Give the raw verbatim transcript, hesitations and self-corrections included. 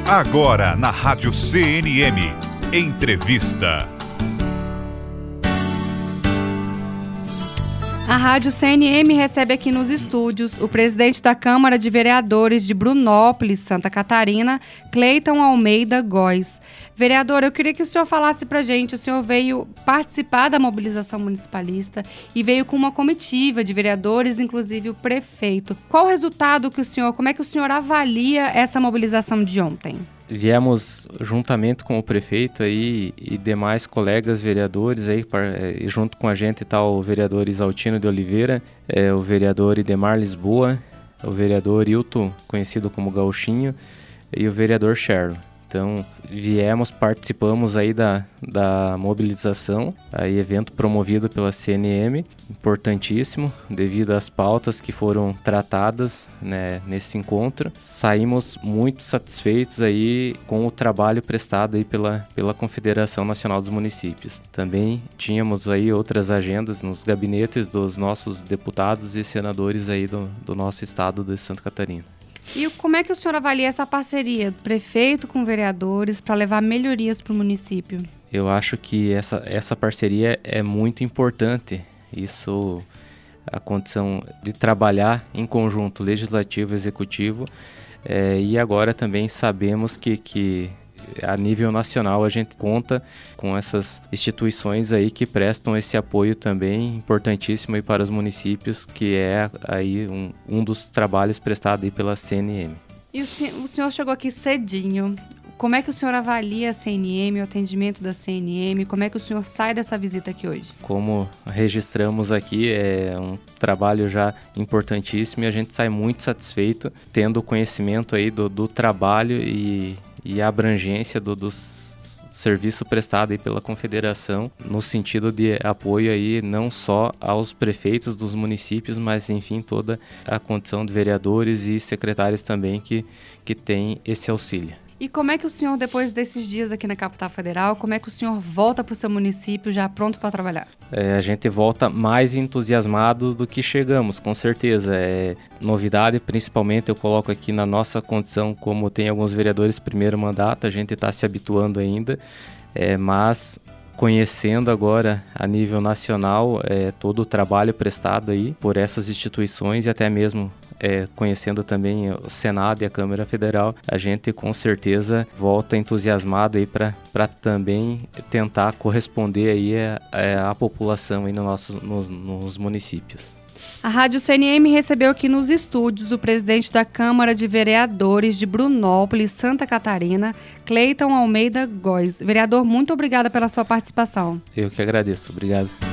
Agora na Rádio C N M, entrevista. A Rádio C N M recebe aqui nos estúdios o presidente da Câmara de Vereadores de Brunópolis, Santa Catarina, Cleiton Almeida Góes. Vereador, eu queria que o senhor falasse pra gente, o senhor veio participar da mobilização municipalista e veio com uma comitiva de vereadores, inclusive o prefeito. Qual o resultado que o senhor, como é que o senhor avalia essa mobilização de ontem? Viemos juntamente com o prefeito aí e demais colegas vereadores aí, e junto com a gente está o vereador Isaltino de Oliveira, é, o vereador Idemar Lisboa, o vereador Hilton, conhecido como Gauchinho, e o vereador Sherlo. Então, viemos, participamos aí da, da mobilização, aí evento promovido pela C N M, importantíssimo, devido às pautas que foram tratadas, né, nesse encontro. Saímos muito satisfeitos aí com o trabalho prestado aí pela, pela Confederação Nacional dos Municípios. Também tínhamos aí outras agendas nos gabinetes dos nossos deputados e senadores aí do, do nosso estado de Santa Catarina. E como é que o senhor avalia essa parceria do prefeito com vereadores para levar melhorias para o município? Eu acho que essa, essa parceria é muito importante. Isso, a condição de trabalhar em conjunto legislativo e executivo. É, e agora também sabemos que, que a nível nacional a gente conta com essas instituições aí que prestam esse apoio também importantíssimo aí para os municípios, que é aí um, um dos trabalhos prestados aí pela C N M. E o senhor, o senhor chegou aqui cedinho. Como é que o senhor avalia a C N M, o atendimento da C N M? Como é que o senhor sai dessa visita aqui hoje? Como registramos aqui, é um trabalho já importantíssimo e a gente sai muito satisfeito, tendo conhecimento aí do, do trabalho e e a abrangência do, do serviço prestado aí pela Confederação, no sentido de apoio aí não só aos prefeitos dos municípios, mas enfim toda a condição de vereadores e secretários também que, que tem esse auxílio. E como é que o senhor, depois desses dias aqui na capital federal, como é que o senhor volta para o seu município já pronto para trabalhar? É, a gente volta mais entusiasmado do que chegamos, com certeza. É novidade, principalmente eu coloco aqui na nossa condição, como tem alguns vereadores primeiro mandato, a gente está se habituando ainda, é, mas conhecendo agora a nível nacional é, todo o trabalho prestado aí por essas instituições e até mesmo É, conhecendo também o Senado e a Câmara Federal, a gente com certeza volta entusiasmado aí para também tentar corresponder aí a, a, a população aí no nosso, nos, nos municípios. A Rádio C N M recebeu aqui nos estúdios o presidente da Câmara de Vereadores de Brunópolis, Santa Catarina, Cleiton Almeida Góes. Vereador, muito obrigada pela sua participação. Eu que agradeço. Obrigado.